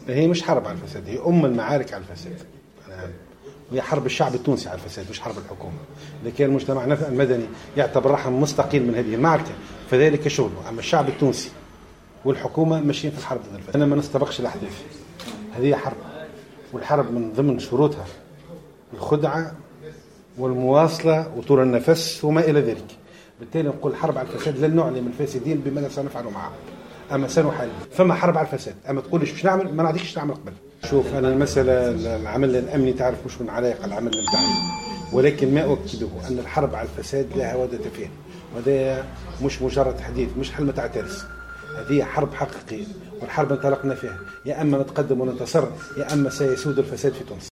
هي مش حرب على الفساد، هي المعارك على الفساد. هي حرب الشعب التونسي على الفساد مش حرب الحكومة. لكن المجتمع المدني يعتبر روحه مستقيل من هذه المعركة فذلك شغله. أما الشعب التونسي والحكومة ماشيين في الحرب ضد الفساد. أنا ما نستبقش الأحداث، هذه حرب، والحرب من ضمن شروطها الخدعة والمواصلة وطول النفس وما إلى ذلك. بالتالي نقول حرب على الفساد لن نعلم الفاسدين بماذا سنفعل معهم، أما سنحارب. فما حرب على الفساد، أما تقولش مش نعمل، ما نعطيكش نعمل قبل. شوف أنا المسألة العمل الأمني تعرف مش من علاقة العمل نتاعي، ولكن ما أؤكده أن الحرب على الفساد لها ودة فيه، وهذا مش مجرد حديث، مش حلمة تعترس، هذه حرب حقيقية، والحرب انطلقنا فيها، يا أما نتقدم وننتصر يا أما سيسود الفساد في تونس.